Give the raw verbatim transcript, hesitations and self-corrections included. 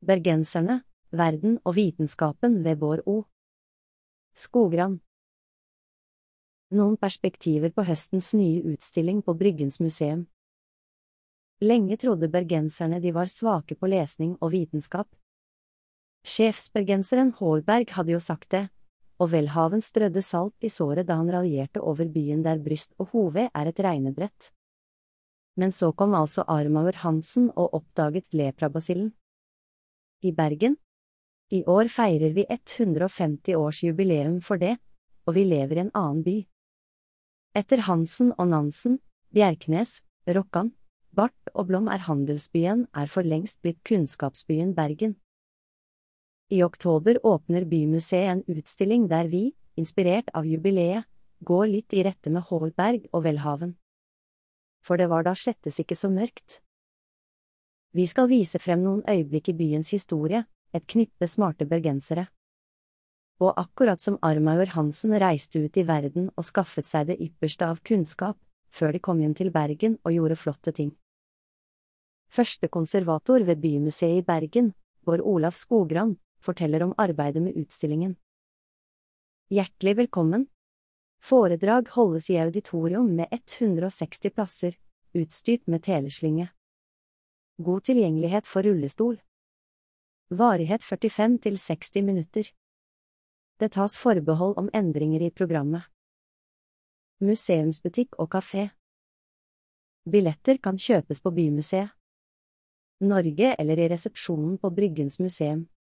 Bergenserne, verden og vitenskapen ved Bård O. Skogran. Noen perspektiver på høstens nye utstilling på Bryggens museum. Lenge trodde bergenserne de var svake på lesning og vitenskap. Sjefsbergenseren Hårberg hadde jo sagt det, og Welhaven strødde salt i såret da han raljerte over byen der bryst og hode er et regnebrett. Men så kom altså Armaur Hansen og oppdaget leprabasillen. I Bergen? I år feirer vi hundre og femti års jubileum for det, og vi lever i en annen by. Etter Hansen og Nansen, Bjerknes, Rokkan, Barth og Blom er handelsbyen er for lengst blitt kunnskapsbyen Bergen. I oktober åpner Bymuseet en utstilling der vi, inspirert av jubileet, går litt i rette med Hårberg og Welhaven. For det var da slettes ikke så mørkt. Vi skal vise frem noen øyeblikk i byens historie, et knippe smarte bergensere. Og akkurat som Armaur Hansen reiste ut i verden og skaffet seg det ypperste av kunnskap, før de kom hjem til Bergen og gjorde flotte ting. Første konservator ved Bymuseet i Bergen, Bård Olav Skogran, forteller om arbeidet med utstillingen. Hjertelig velkommen! Foredrag holdes i auditorium med hundre og seksti plasser, utstyrt med teleslynge. God tilgjengelighet for rullestol. Varighet førtifem til seksti minutter. Det tas forbehold om endringer i programmet. Museumsbutikk og kafé. Billetter kan kjøpes på Bymuseet Norge eller i resepsjonen på Bryggens museum.